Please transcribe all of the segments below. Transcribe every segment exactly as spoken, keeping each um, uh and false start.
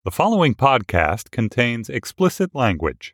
The following podcast contains explicit language.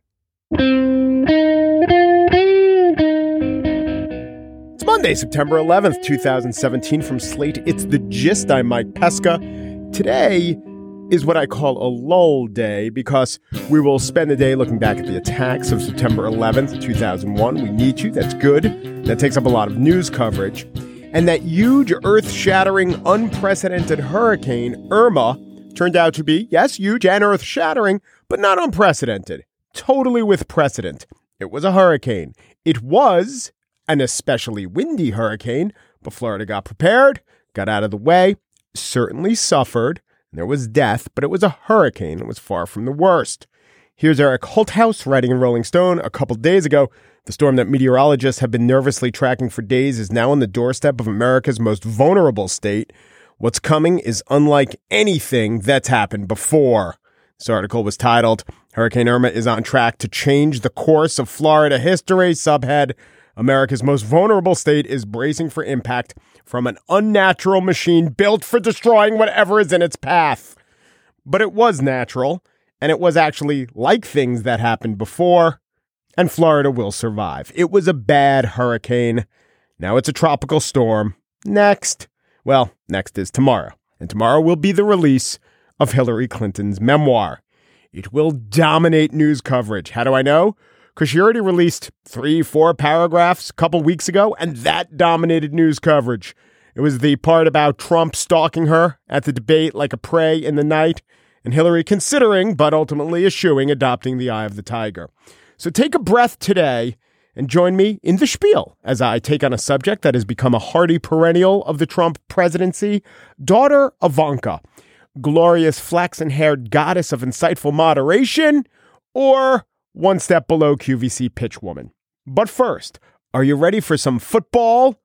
It's Monday, September eleventh, twenty seventeen. From Slate, it's The Gist. I'm Mike Pesca. Today is what I call a lull day because we will spend the day looking back at the attacks of September eleventh, two thousand one. We need to. That's good. That takes up a lot of news coverage. And that huge, earth-shattering, unprecedented hurricane, Irma, turned out to be, yes, huge and earth-shattering, but not unprecedented. Totally with precedent. It was a hurricane. It was an especially windy hurricane, but Florida got prepared, got out of the way, certainly suffered, and there was death, but it was a hurricane. It was far from the worst. Here's Eric Holthaus writing in Rolling Stone a couple days ago. The storm that meteorologists have been nervously tracking for days is now on the doorstep of America's most vulnerable state. What's coming is unlike anything that's happened before. This article was titled, Hurricane Irma is on track to change the course of Florida history. Subhead, America's most vulnerable state is bracing for impact from an unnatural machine built for destroying whatever is in its path. But it was natural, and it was actually like things that happened before, and Florida will survive. It was a bad hurricane. Now it's a tropical storm. Next. Well, next is tomorrow, and tomorrow will be the release of Hillary Clinton's memoir. It will dominate news coverage. How do I know? Because she already released three, four paragraphs a couple weeks ago, and that dominated news coverage. It was the part about Trump stalking her at the debate like a prey in the night, and Hillary considering, but ultimately eschewing, adopting the eye of the tiger. So take a breath today and join me in the spiel as I take on a subject that has become a hardy perennial of the Trump presidency. Daughter Ivanka, glorious flaxen-haired goddess of insightful moderation, or one step below Q V C pitch woman. But first, are you ready for some football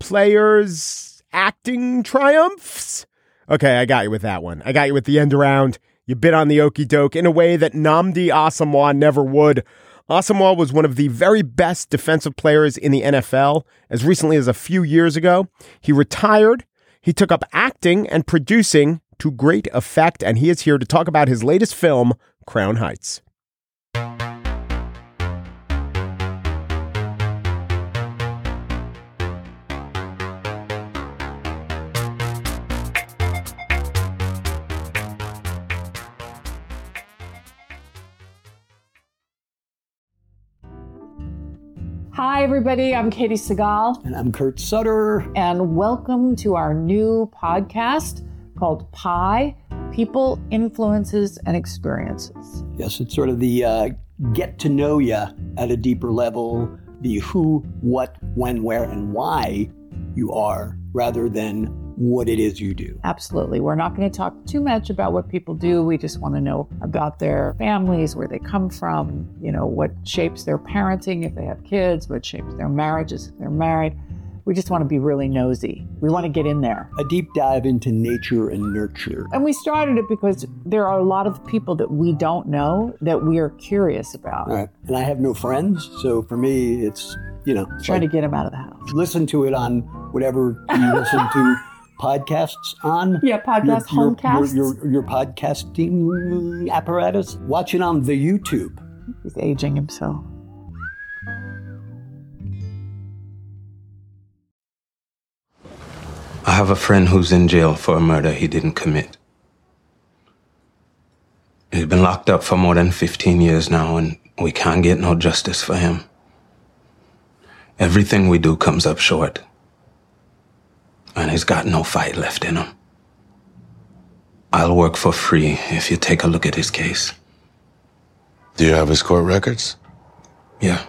players acting triumphs? Okay, I got you with that one. I got you with the end around. You bit on the okie doke in a way that Nnamdi Asomugha never would. Asomugha was one of the very best defensive players in the N F L as recently as a few years ago. He retired. He took up acting and producing to great effect, and he is here to talk about his latest film, Crown Heights. Hi, everybody. I'm Katie Segal. And I'm Kurt Sutter. And welcome to our new podcast called Pi, People, Influences, and Experiences. Yes, it's sort of the uh, get to know you at a deeper level, the who, what, when, where, and why you are, rather than what it is you do. Absolutely. We're not going to talk too much about what people do. We just want to know about their families, where they come from, you know, what shapes their parenting if they have kids, what shapes their marriages if they're married. We just want to be really nosy. We want to get in there. A deep dive into nature and nurture. And we started it because there are a lot of people that we don't know that we are curious about. Right. And I have no friends, so for me, it's, you know. Trying like, to get them out of the house. Listen to it on whatever you listen to. Podcasts on? Yeah, podcast, your, homecasts. Your, your, your podcasting apparatus. Watch it on the YouTube. He's aging himself. I have a friend who's in jail for a murder he didn't commit. He's been locked up for more than fifteen years now, and we can't get no justice for him. Everything we do comes up short. And he's got no fight left in him. I'll work for free if you take a look at his case. Do you have his court records? Yeah.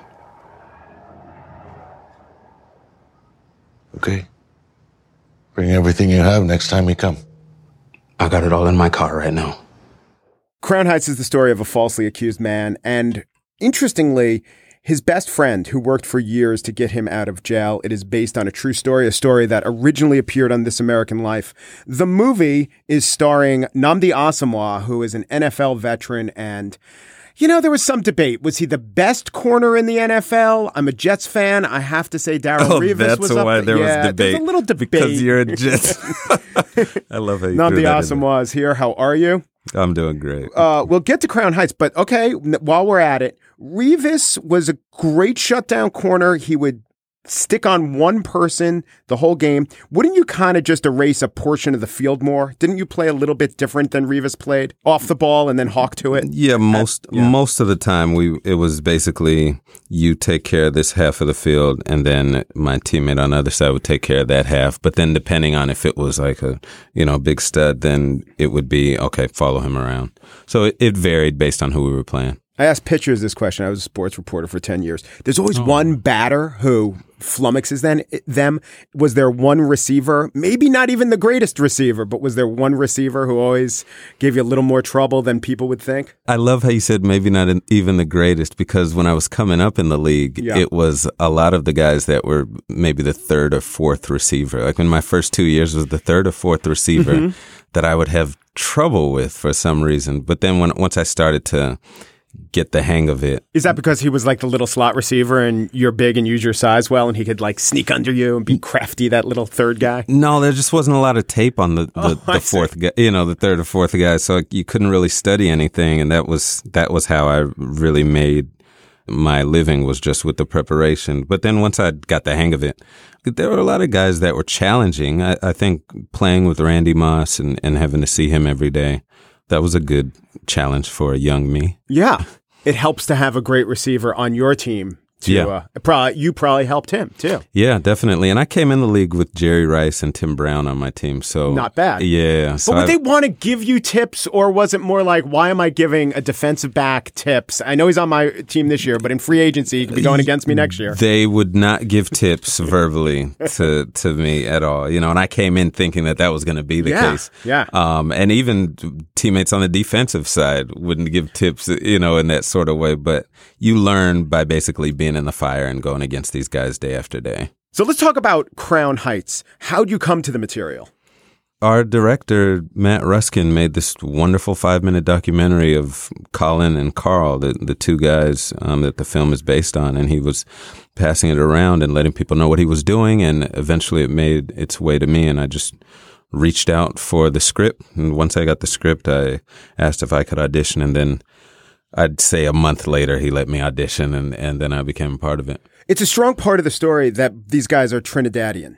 Okay. Bring everything you have next time you come. I got it all in my car right now. Crown Heights is the story of a falsely accused man, and interestingly, his best friend, who worked for years to get him out of jail. It is based on a true story, a story that originally appeared on This American Life. The movie is starring Nnamdi Asomugha, who is an N F L veteran, and, you know, there was some debate. Was he the best corner in the N F L? I'm a Jets fan. I have to say Darrell oh, Revis that's was why up there yeah, was debate. There's a little debate. Because you're a Jets. I love how you Nnamdi threw that in there. Asomugha is here. How are you? I'm doing great. Uh, we'll get to Crown Heights, but okay, n- while we're at it, Revis was a great shutdown corner. He would stick on one person the whole game. Wouldn't you kind of just erase a portion of the field more? Didn't you play a little bit different than Revis played? Off the ball and then hawk to it? Yeah, most yeah. most of the time we it was basically you take care of this half of the field, and then my teammate on the other side would take care of that half. But then depending on if it was like a you know big stud, then it would be okay, follow him around. So it, it varied based on who we were playing. I asked pitchers this question. I was a sports reporter for ten years. There's always oh. one batter who flummoxes then, them. Was there one receiver, maybe not even the greatest receiver, but was there one receiver who always gave you a little more trouble than people would think? I love how you said maybe not in, even the greatest, because when I was coming up in the league, yeah. it was a lot of the guys that were maybe the third or fourth receiver. Like in my first two years was the third or fourth receiver mm-hmm. that I would have trouble with for some reason. But then when once I started to get the hang of it. Is that because he was like the little slot receiver and you're big and use your size well and he could like sneak under you and be crafty, that little third guy? No, there just wasn't a lot of tape on the, the, oh, the fourth guy, you know, the third or fourth guy. So you couldn't really study anything. And that was, that was how I really made my living, was just with the preparation. But then once I got the hang of it, there were a lot of guys that were challenging. I, I think playing with Randy Moss and, and having to see him every day, that was a good challenge for a young me. Yeah. It helps to have a great receiver on your team. To, yeah. Uh, probably, you probably helped him, too. Yeah, definitely. And I came in the league with Jerry Rice and Tim Brown on my team. So not bad. Yeah. But so would I've, they want to give you tips, or was it more like, why am I giving a defensive back tips? I know he's on my team this year, but in free agency, he could be going against me next year. They would not give tips verbally to, to me at all. You know, and I came in thinking that that was going to be the yeah, case. Yeah. Um, and even teammates on the defensive side wouldn't give tips, you know, in that sort of way. But you learn by basically being in the fire and going against these guys day after day. So let's talk about Crown Heights. How'd you come to the material? Our director, Matt Ruskin, made this wonderful five-minute documentary of Colin and Carl, the, the two guys um, that the film is based on, and he was passing it around and letting people know what he was doing, and eventually it made its way to me, and I just reached out for the script, and once I got the script, I asked if I could audition, and then I'd say a month later, he let me audition, and, and then I became a part of it. It's a strong part of the story that these guys are Trinidadian.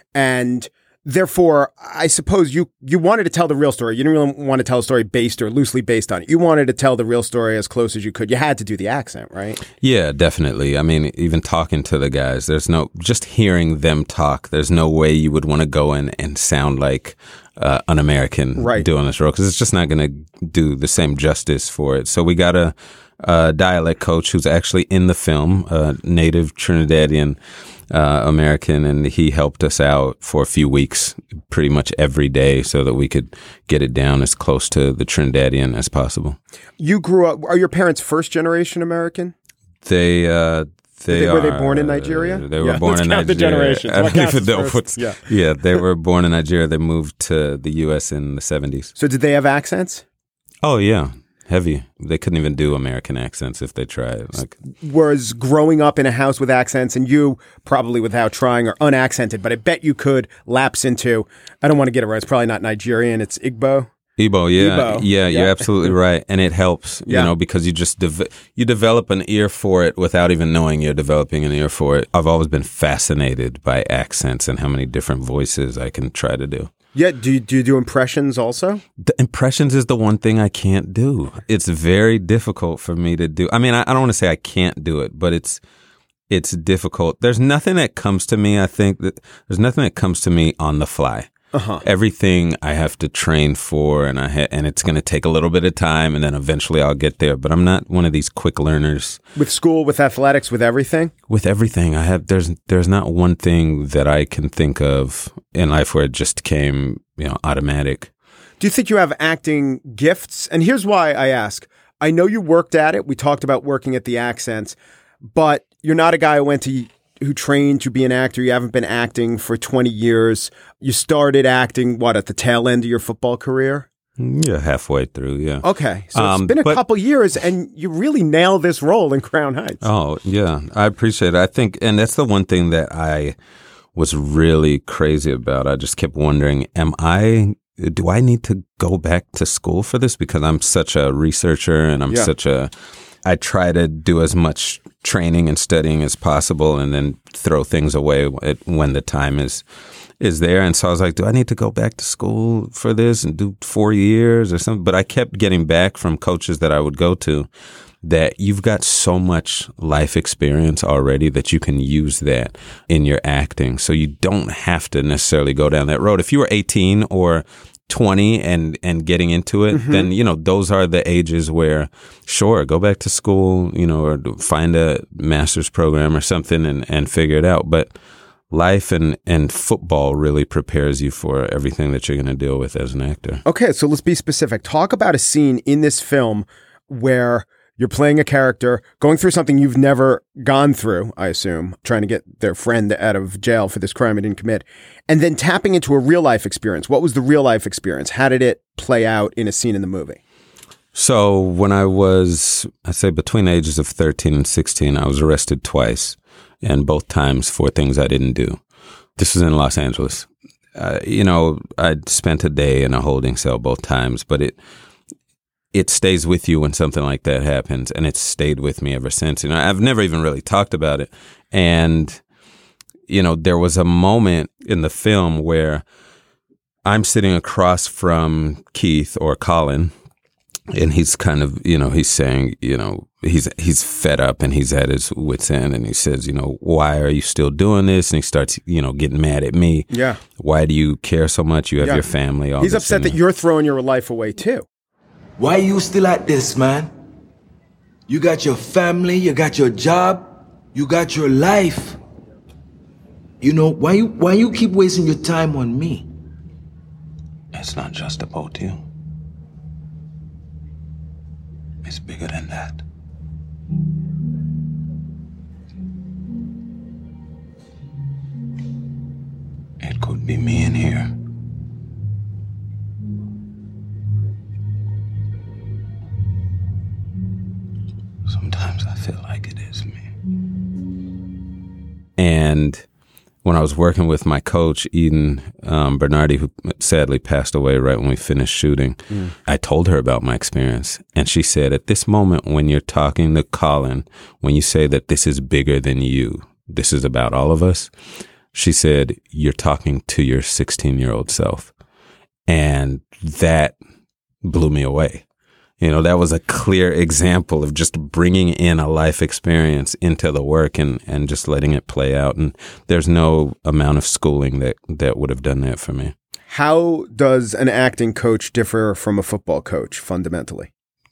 And therefore, I suppose you, you wanted to tell the real story. You didn't really want to tell a story based or loosely based on it. You wanted to tell the real story as close as you could. You had to do the accent, right? Yeah, definitely. I mean, even talking to the guys, there's no, just hearing them talk, there's no way you would want to go in and sound like Uh, an American right. doing this role, because it's just not going to do the same justice for it. So we got a, a dialect coach who's actually in the film, a native Trinidadian uh, American, and he helped us out for a few weeks, pretty much every day, so that we could get it down as close to the Trinidadian as possible. You grew up, are your parents first generation American? They, uh, They, they were are, they born in Nigeria? They were yeah, born let's in count Nigeria. The generations. I What don't counts even know first? what's, yeah. yeah, they were born in Nigeria. They moved to the U S in the seventies. So did they have accents? Oh, yeah. Heavy. They couldn't even do American accents if they tried. Like, was growing up in a house with accents, and you probably without trying are unaccented, but I bet you could lapse into, I don't want to get it right, it's probably not Nigerian, it's Igbo. Igbo, yeah, Igbo. yeah, you're yeah. absolutely right, and it helps, you yeah. know, because you just de- you develop an ear for it without even knowing you're developing an ear for it. I've always been fascinated by accents and how many different voices I can try to do. Yeah, do you, do you do impressions also? The impressions is the one thing I can't do. It's very difficult for me to do. I mean, I, I don't want to say I can't do it, but it's it's difficult. There's nothing that comes to me. I think that there's nothing that comes to me on the fly. Uh-huh. Everything I have to train for, and I ha- and it's going to take a little bit of time, and then eventually I'll get there. But I'm not one of these quick learners. With school, with athletics, with everything? With everything, I have. There's there's not one thing that I can think of in life where it just came, you know, automatic. Do you think you have acting gifts? And here's why I ask. I know you worked at it. We talked about working at the accents, but you're not a guy who went to who trained to be an actor. You haven't been acting for twenty years. You started acting, what, at the tail end of your football career? Yeah, halfway through, yeah. Okay, so um, it's been a but, couple years, and you really nailed this role in Crown Heights. Oh, yeah, I appreciate it. I think, and that's the one thing that I was really crazy about. I just kept wondering, am I do I need to go back to school for this? Because I'm such a researcher and I'm Yeah. such a, I try to do as much training and studying as possible and then throw things away when the time is is there. And so I was like, do I need to go back to school for this and do four years or something? But I kept getting back from coaches that I would go to that you've got so much life experience already that you can use that in your acting. So you don't have to necessarily go down that road. If you were eighteen or twenty and, and getting into it, mm-hmm. then, you know, those are the ages where, sure, go back to school, you know, or find a master's program or something and, and figure it out. But life and, and football really prepares you for everything that you're going to deal with as an actor. Okay, so let's be specific. Talk about a scene in this film where you're playing a character, going through something you've never gone through, I assume, trying to get their friend out of jail for this crime he didn't commit, and then tapping into a real life experience. What was the real life experience? How did it play out in a scene in the movie? So when I was, I'd say between the ages of thirteen and sixteen, I was arrested twice, and both times for things I didn't do. This was in Los Angeles. Uh, you know, I'd spent a day in a holding cell both times, but it it stays with you when something like that happens, and it's stayed with me ever since. You know, I've never even really talked about it. And, you know, there was a moment in the film where I'm sitting across from Keith or Colin, and he's kind of, you know, he's saying, you know, he's he's fed up and he's at his wit's end, and he says, you know, why are you still doing this? And he starts, you know, getting mad at me. Yeah. Why do you care so much? You have Yeah. your family. All He's this, upset you know. that you're throwing your life away too. Why you still at this, man? You got your family, you got your job, you got your life. You know, why you why you keep wasting your time on me? It's not just about you. It's bigger than that. It could be me in here. Sometimes I feel like it is me. And when I was working with my coach, Eden um, Bernardi, who sadly passed away right when we finished shooting, mm. I told her about my experience. And she said, at this moment, when you're talking to Colin, when you say that this is bigger than you, this is about all of us, she said, you're talking to your sixteen-year-old self. And that blew me away. You know, that was a clear example of just bringing in a life experience into the work and, and just letting it play out. And there's no amount of schooling that, that would have done that for me. How does an acting coach differ from a football coach fundamentally?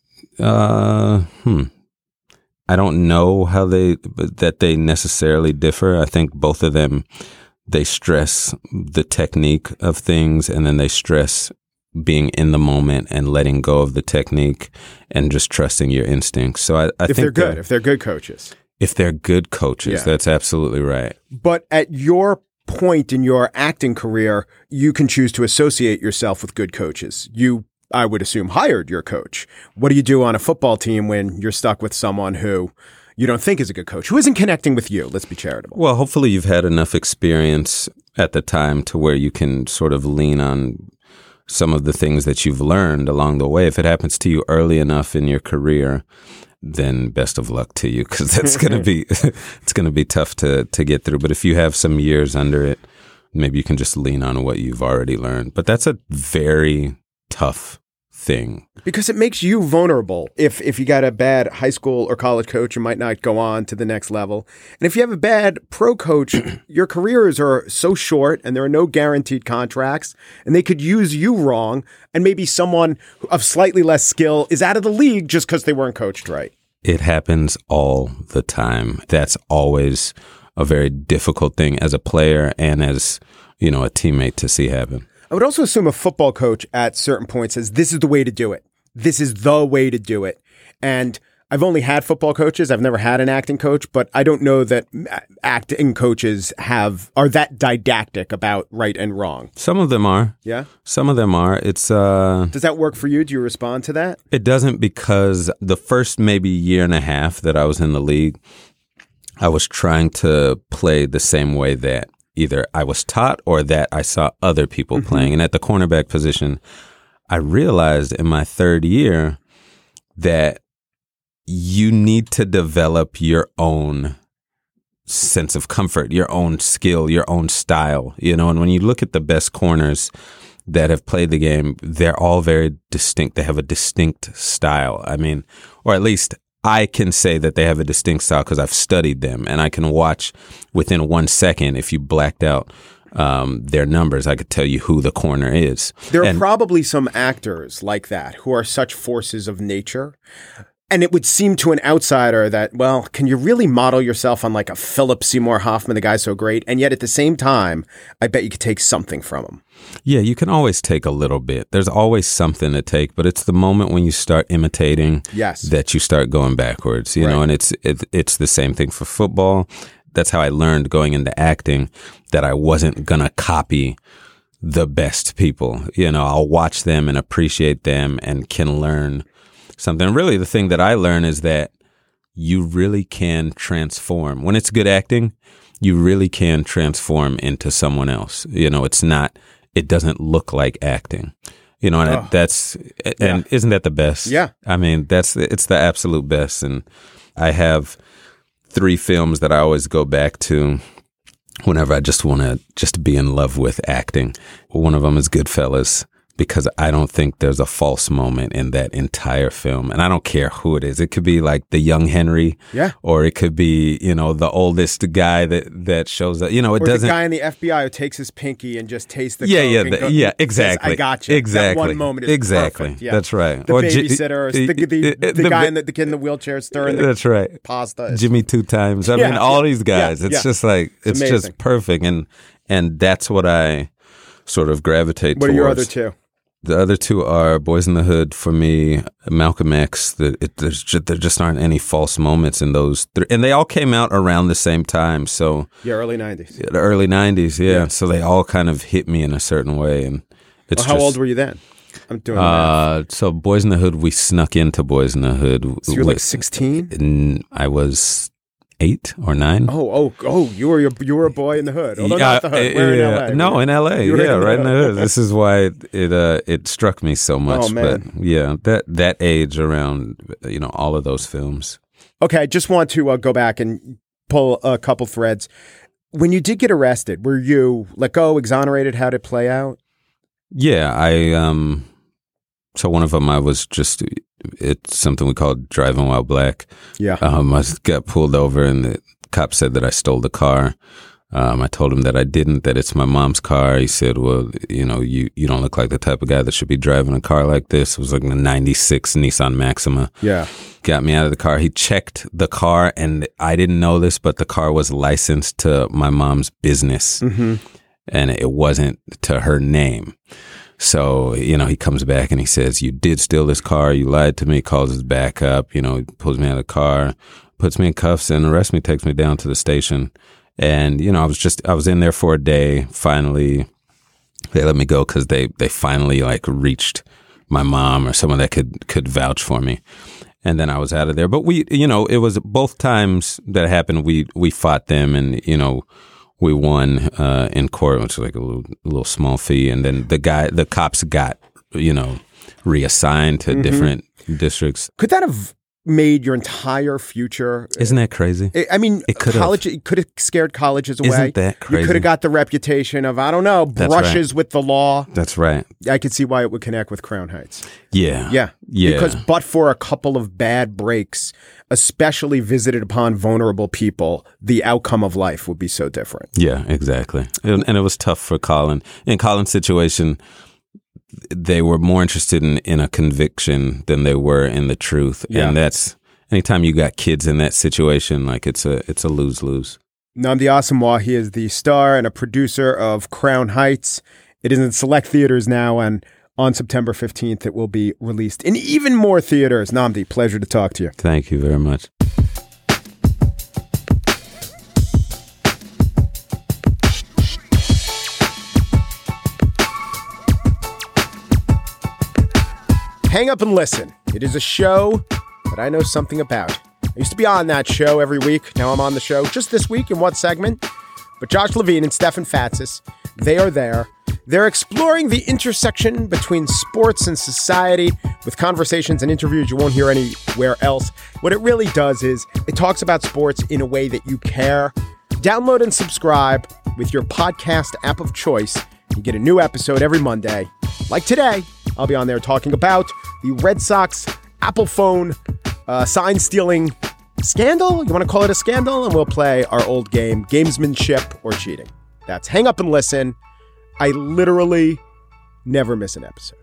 Uh, hmm. I don't know how they, that they necessarily differ. I think both of them, they stress the technique of things, and then they stress being in the moment and letting go of the technique and just trusting your instincts. So I, I if think they're good, if they're good coaches, if they're good coaches, Yeah. that's absolutely right. But at your point in your acting career, you can choose to associate yourself with good coaches. You, I would assume, hired your coach. What do you do on a football team when you're stuck with someone who you don't think is a good coach, who isn't connecting with you? Let's be charitable. Well, hopefully you've had enough experience at the time to where you can sort of lean on some of the things that you've learned along the way. If it happens to you early enough in your career, then best of luck to you, because that's going to be it's going to be tough to to get through. But if you have some years under it, maybe you can just lean on what you've already learned. But that's a very tough thing. Because it makes you vulnerable. If if you got a bad high school or college coach, you might not go on to the next level. And if you have a bad pro coach, your careers are so short and there are no guaranteed contracts, and they could use you wrong, and maybe someone of slightly less skill is out of the league just because they weren't coached right. It happens all the time. That's always a very difficult thing as a player and as, you know, a teammate to see happen. I would also assume a football coach at certain points says, this is the way to do it. This is the way to do it. And I've only had football coaches. I've never had an acting coach, but I don't know that acting coaches have are that didactic about right and wrong. Some of them are. Yeah? Some of them are. It's uh Does that work for you? Do you respond to that? It doesn't, because the first maybe year and a half that I was in the league, I was trying to play the same way that either I was taught or that I saw other people mm-hmm. playing. And at the cornerback position, I realized in my third year that you need to develop your own sense of comfort, your own skill, your own style, you know, and when you look at the best corners that have played the game, they're all very distinct. They have a distinct style. I mean, or at least I can say that they have a distinct style because I've studied them, and I can watch within one second if you blacked out um, their numbers. I could tell you who the corner is. There are and, probably some actors like that who are such forces of nature. And it would seem to an outsider that, well, can you really model yourself on like a Philip Seymour Hoffman, the guy's so great? And yet at the same time, I bet you could take something from him. Yeah, you can always take a little bit. There's always something to take, but it's the moment when you start imitating yes. that you start going backwards, you right. know, and it's it, it's the same thing for football. That's how I learned going into acting that I wasn't going to copy the best people. You know, I'll watch them and appreciate them and can learn something. Really, the thing that I learn is that you really can transform. When it's good acting, you really can transform into someone else. You know, it's not, it doesn't look like acting. You know, and oh. that's, and yeah. isn't that the best? Yeah. I mean, that's, it's the absolute best. And I have three films that I always go back to whenever I just want to just be in love with acting. One of them is Goodfellas, because I don't think there's a false moment in that entire film. And I don't care who it is. It could be like the young Henry. Yeah. Or it could be, you know, the oldest guy that, that shows up. You know, it or doesn't. the guy in the F B I who takes his pinky and just tastes the yeah, coke yeah, and the, go, yeah, exactly. Says, I got you. Exactly. That one moment is exactly. perfect. Yeah. That's right. The or babysitter, G- the, the, the, the, the guy in the, the kid in the wheelchair stirring the that's right. pasta. Is, Jimmy Two Times. I yeah, mean, all yeah, these guys. Yeah, it's yeah. just like, it's, it's just perfect. And, and that's what I sort of gravitate what towards. What are your other two? The other two are Boys in the Hood for me, Malcolm X. The, it, there's just, there just aren't any false moments in those three. And they all came out around the same time. So yeah, early nineties. The early nineties, yeah. yeah. So they all kind of hit me in a certain way. And it's well, how just, old were you then? I'm doing uh, that. So Boys in the Hood, we snuck into Boys in the Hood. So you were like sixteen? I was eight or nine. Oh, oh, oh! You were you were a boy in the hood. Although yeah, not the hood. We're yeah, in L A. No, in L A. Yeah, in right in the hood. This is why it it, uh, it struck me so much. Oh man! But yeah, that that age around, you know, all of those films. Okay, I just want to uh, go back and pull a couple threads. When you did get arrested, were you let go, exonerated? How did it play out? Yeah, I um. So one of them, I was just, it's something we call driving while black. Yeah. Um, I got pulled over and the cop said that I stole the car. Um, I told him that I didn't, that it's my mom's car. He said, well, you know, you, you don't look like the type of guy that should be driving a car like this. It was like a ninety-six Nissan Maxima. Yeah. Got me out of the car. He checked the car and I didn't know this, but the car was licensed to my mom's business. Mm-hmm. And it wasn't to her name. So, you know, he comes back and he says, you did steal this car. You lied to me, calls his back up, you know, pulls me out of the car, puts me in cuffs and arrests me, takes me down to the station. And, you know, I was just, I was in there for a day. Finally, they let me go because they, they finally like reached my mom or someone that could, could vouch for me. And then I was out of there. But we, you know, it was both times that happened. We, we fought them and, you know, we won uh, in court, which was like a little, a little small fee. And then the guy, the cops got, you know, reassigned to mm-hmm. different districts. Could that have made your entire future? Isn't that crazy? I mean, it could college, have. It could have scared colleges away. Isn't that crazy? You could have got the reputation of, I don't know, brushes right. with the law. That's right. I could see why it would connect with Crown Heights. Yeah. Yeah. Yeah. Because but for a couple of bad breaks, especially visited upon vulnerable people, the outcome of life would be so different. Yeah, exactly. And, and it was tough for Colin. In Colin's situation, they were more interested in, in a conviction than they were in the truth. Yeah. And that's, anytime you got kids in that situation, like it's a it's a lose-lose. Nnamdi Asomugha, he is the star and a producer of Crown Heights. It is in select theaters now, and on September fifteenth, it will be released in even more theaters. Nnamdi, pleasure to talk to you. Thank you very much. Hang Up and Listen. It is a show that I know something about. I used to be on that show every week. Now I'm on the show just this week in what segment? But Josh Levine and Stefan Fatsis, they are there. They're exploring the intersection between sports and society with conversations and interviews you won't hear anywhere else. What it really does is it talks about sports in a way that you care. Download and subscribe with your podcast app of choice. You get a new episode every Monday. Like today, I'll be on there talking about the Red Sox Apple phone uh, sign stealing scandal. You want to call it a scandal? And we'll play our old game, gamesmanship or cheating. That's Hang Up and Listen. I literally never miss an episode.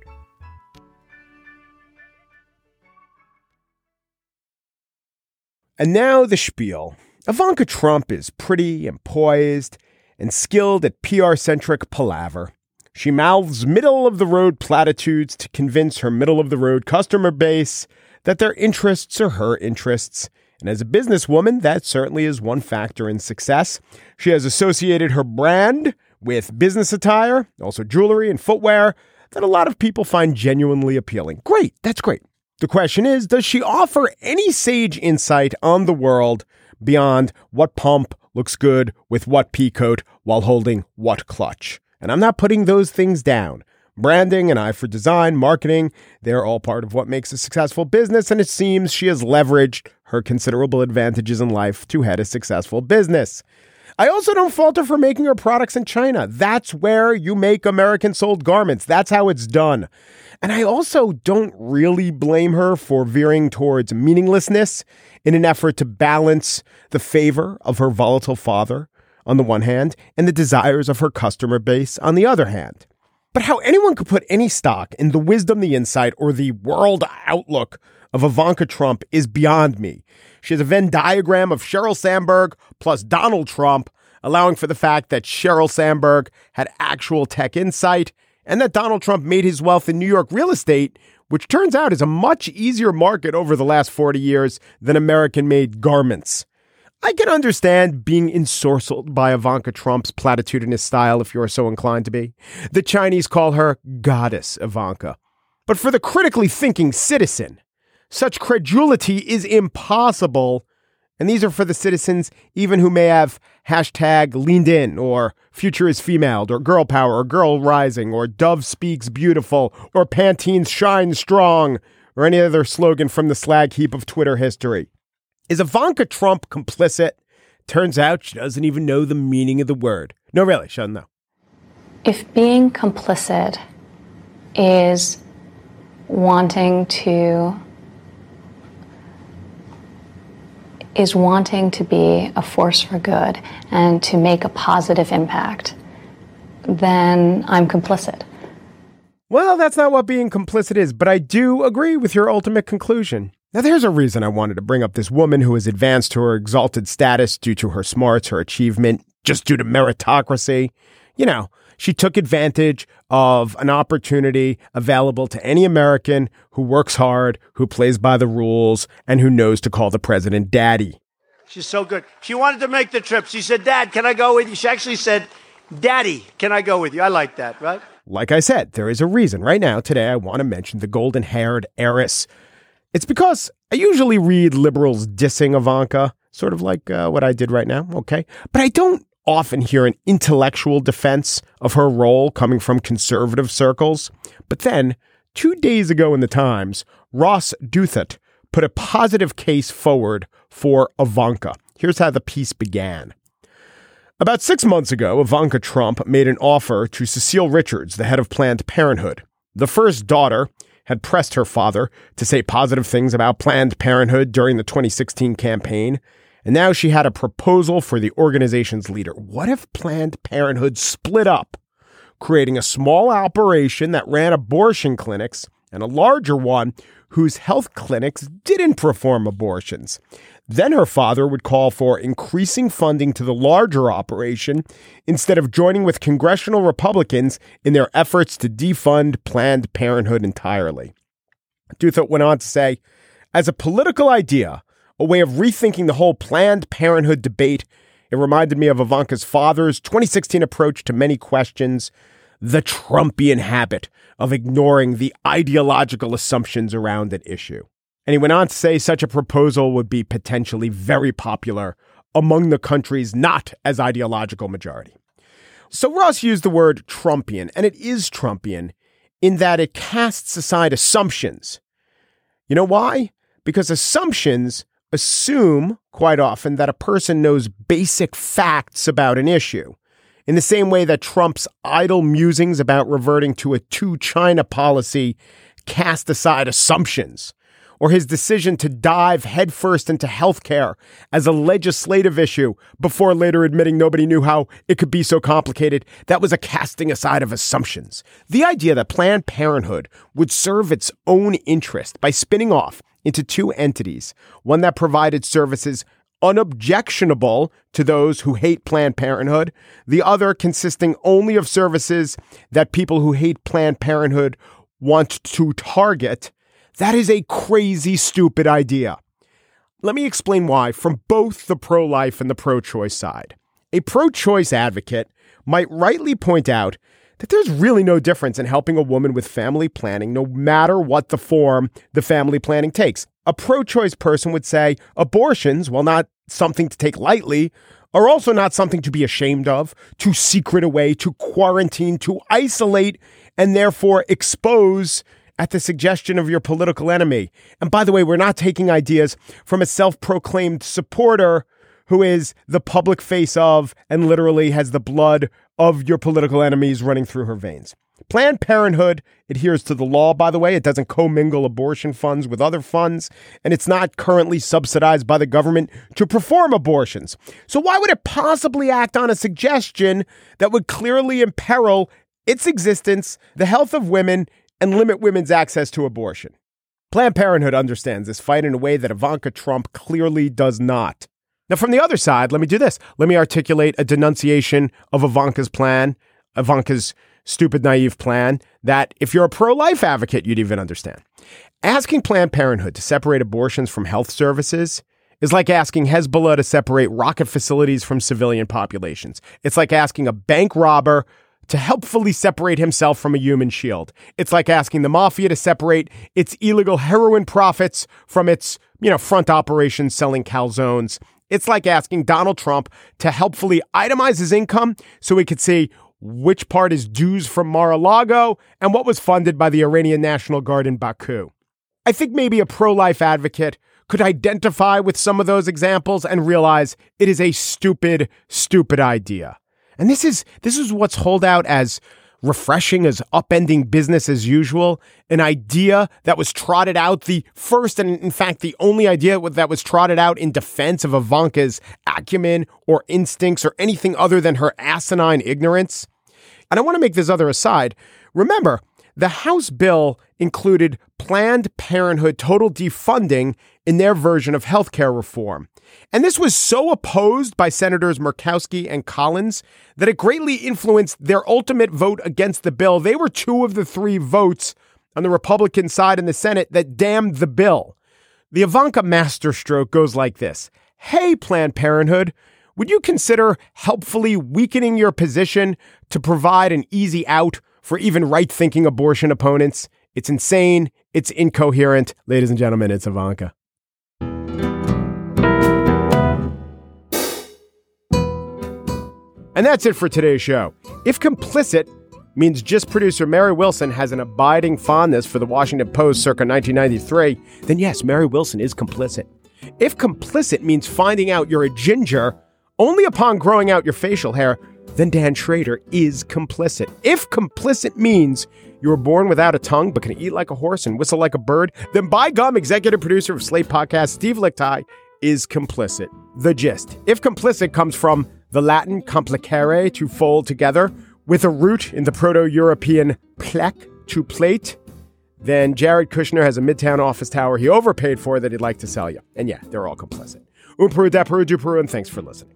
And now the spiel. Ivanka Trump is pretty and poised and skilled at P R-centric palaver. She mouths middle-of-the-road platitudes to convince her middle-of-the-road customer base that their interests are her interests. And as a businesswoman, that certainly is one factor in success. She has associated her brand with business attire, also jewelry and footwear, that a lot of people find genuinely appealing. Great, that's great. The question is, does she offer any sage insight on the world beyond what pump looks good with what peacoat while holding what clutch? And I'm not putting those things down. Branding, an eye for design, marketing, they're all part of what makes a successful business, and it seems she has leveraged her considerable advantages in life to head a successful business. I also don't fault her for making her products in China. That's where you make American-sold garments. That's how it's done. And I also don't really blame her for veering towards meaninglessness in an effort to balance the favor of her volatile father on the one hand and the desires of her customer base on the other hand. But how anyone could put any stock in the wisdom, the insight, or the world outlook of Ivanka Trump is beyond me. She has a Venn diagram of Sheryl Sandberg plus Donald Trump, allowing for the fact that Sheryl Sandberg had actual tech insight and that Donald Trump made his wealth in New York real estate, which turns out is a much easier market over the last forty years than American-made garments. I can understand being ensorcelled by Ivanka Trump's platitudinous style if you are so inclined to be. The Chinese call her Goddess Ivanka. But for the critically thinking citizen, such credulity is impossible. And these are for the citizens even who may have hashtag leaned in or future is female or girl power or girl rising or Dove speaks beautiful or Pantene shine strong or any other slogan from the slag heap of Twitter history. Is Ivanka Trump complicit? Turns out she doesn't even know the meaning of the word. No, really, she doesn't know. If being complicit is wanting to is wanting to be a force for good and to make a positive impact, then I'm complicit. Well, that's not what being complicit is, but I do agree with your ultimate conclusion. Now, there's a reason I wanted to bring up this woman who has advanced to her exalted status due to her smarts, her achievement, just due to meritocracy. You know, she took advantage of an opportunity available to any American who works hard, who plays by the rules, and who knows to call the president daddy. She's so good. She wanted to make the trip. She said, Dad, can I go with you? She actually said, Daddy, can I go with you? I like that, right? Like I said, there is a reason. Right now, today, I want to mention the golden-haired heiress. It's because I usually read liberals dissing Ivanka, sort of like uh, what I did right now, okay? But I don't often hear an intellectual defense of her role coming from conservative circles. But then, two days ago in the Times, Ross Douthat put a positive case forward for Ivanka. Here's how the piece began. About six months ago, Ivanka Trump made an offer to Cecile Richards, the head of Planned Parenthood. The first daughter had pressed her father to say positive things about Planned Parenthood during the twenty sixteen campaign, and now she had a proposal for the organization's leader. What if Planned Parenthood split up, creating a small operation that ran abortion clinics and a larger one whose health clinics didn't perform abortions? Then her father would call for increasing funding to the larger operation instead of joining with congressional Republicans in their efforts to defund Planned Parenthood entirely. Douthat went on to say, as a political idea, a way of rethinking the whole Planned Parenthood debate, it reminded me of Ivanka's father's twenty sixteen approach to many questions, the Trumpian habit of ignoring the ideological assumptions around an issue. And he went on to say such a proposal would be potentially very popular among the country's not as ideological majority. So Ross used the word Trumpian, and it is Trumpian in that it casts aside assumptions. You know why? Because assumptions assume quite often that a person knows basic facts about an issue. In the same way that Trump's idle musings about reverting to a two-China policy cast aside assumptions, or his decision to dive headfirst into healthcare as a legislative issue before later admitting nobody knew how it could be so complicated, that was a casting aside of assumptions. The idea that Planned Parenthood would serve its own interest by spinning off into two entities, one that provided services unobjectionable to those who hate Planned Parenthood, the other consisting only of services that people who hate Planned Parenthood want to target, that is a crazy, stupid idea. Let me explain why from both the pro-life and the pro-choice side. A pro-choice advocate might rightly point out that there's really no difference in helping a woman with family planning, no matter what the form the family planning takes. A pro-choice person would say abortions, while not something to take lightly, are also not something to be ashamed of, to secret away, to quarantine, to isolate, and therefore expose at the suggestion of your political enemy. And by the way, we're not taking ideas from a self-proclaimed supporter who is the public face of and literally has the blood of your political enemies running through her veins. Planned Parenthood adheres to the law, by the way. It doesn't commingle abortion funds with other funds, and it's not currently subsidized by the government to perform abortions. So why would it possibly act on a suggestion that would clearly imperil its existence, the health of women, and limit women's access to abortion? Planned Parenthood understands this fight in a way that Ivanka Trump clearly does not. Now, from the other side, let me do this. Let me articulate a denunciation of Ivanka's plan, Ivanka's stupid, naive plan, that if you're a pro-life advocate, you'd even understand. Asking Planned Parenthood to separate abortions from health services is like asking Hezbollah to separate rocket facilities from civilian populations. It's like asking a bank robber to helpfully separate himself from a human shield. It's like asking the mafia to separate its illegal heroin profits from its, you know, front operations selling calzones. It's like asking Donald Trump to helpfully itemize his income so he could see which part is dues from Mar-a-Lago and what was funded by the Iranian National Guard in Baku. I think maybe a pro-life advocate could identify with some of those examples and realize it is a stupid, stupid idea. And this is this is what's holed out as refreshing as upending business as usual, an idea that was trotted out, the first and in fact the only idea that was trotted out in defense of Ivanka's acumen or instincts or anything other than her asinine ignorance. And I want to make this other aside. Remember, the House bill included Planned Parenthood total defunding in their version of healthcare reform. And this was so opposed by Senators Murkowski and Collins that it greatly influenced their ultimate vote against the bill. They were two of the three votes on the Republican side in the Senate that damned the bill. The Ivanka masterstroke goes like this. Hey, Planned Parenthood, would you consider helpfully weakening your position to provide an easy out for even right-thinking abortion opponents? It's insane. It's incoherent. Ladies and gentlemen, it's Ivanka. And that's it for today's show. If complicit means just producer Mary Wilson has an abiding fondness for the Washington Post circa nineteen ninety-three, then yes, Mary Wilson is complicit. If complicit means finding out you're a ginger only upon growing out your facial hair, then Dan Schrader is complicit. If complicit means you were born without a tongue but can eat like a horse and whistle like a bird, then by gum, executive producer of Slate Podcast Steve Lickteig is complicit. The gist. If complicit comes from the Latin complicare, to fold together, with a root in the Proto-European plec, to plate, then Jared Kushner has a Midtown office tower he overpaid for that he'd like to sell you. And yeah, they're all complicit. Un Peru, da Peru, du Peru, and thanks for listening.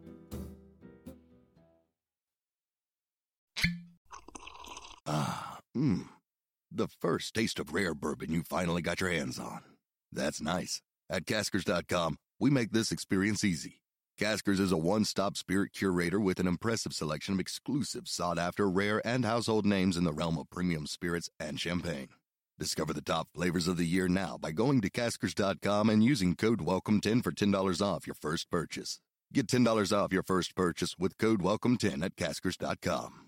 Ah, mmm. The first taste of rare bourbon you finally got your hands on. That's nice. At Caskers dot com, we make this experience easy. Caskers is a one-stop spirit curator with an impressive selection of exclusive, sought-after, rare, and household names in the realm of premium spirits and champagne. Discover the top flavors of the year now by going to Caskers dot com and using code welcome ten for ten dollars off your first purchase. Get ten dollars off your first purchase with code welcome ten at caskers dot com.